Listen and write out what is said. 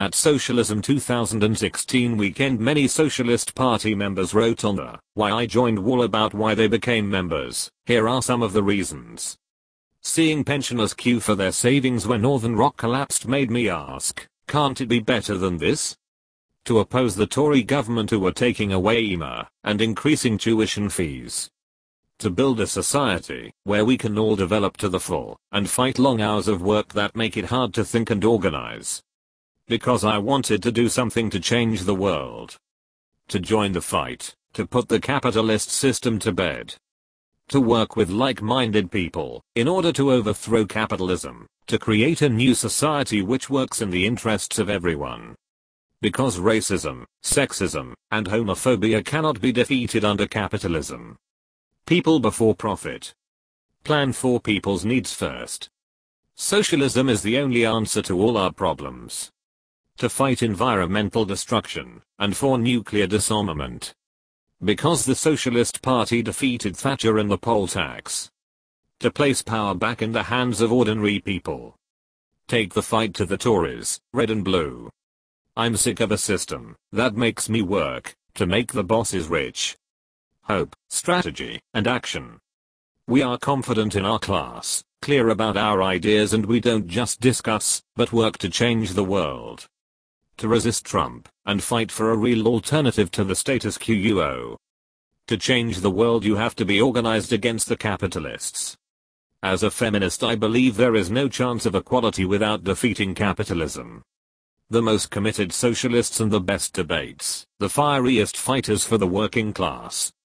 At Socialism 2016 weekend, many Socialist Party members wrote on the Why I Joined wall about why they became members. Here are some of the reasons. Seeing pensioners queue for their savings when Northern Rock collapsed made me ask, can't it be better than this? To oppose the Tory government who were taking away EMA and increasing tuition fees. To build a society where we can all develop to the full and fight long hours of work that make it hard to think and organize. Because I wanted to do something to change the world. To join the fight, to put the capitalist system to bed. To work with like-minded people in order to overthrow capitalism, to create a new society which works in the interests of everyone. Because racism, sexism, and homophobia cannot be defeated under capitalism. People before profit. Plan for people's needs first. Socialism is the only answer to all our problems. To fight environmental destruction and for nuclear disarmament. Because the Socialist Party defeated Thatcher in the poll tax. To place power back in the hands of ordinary people. Take the fight to the Tories, red and blue. I'm sick of a system that makes me work to make the bosses rich. Hope, strategy, and action. We are confident in our class, clear about our ideas, and we don't just discuss, but work to change the world. To resist Trump and fight for a real alternative to the status quo. To change the world you have to be organized against the capitalists. As a feminist, I believe there is no chance of equality without defeating capitalism. The most committed socialists and the best debates, the fieriest fighters for the working class,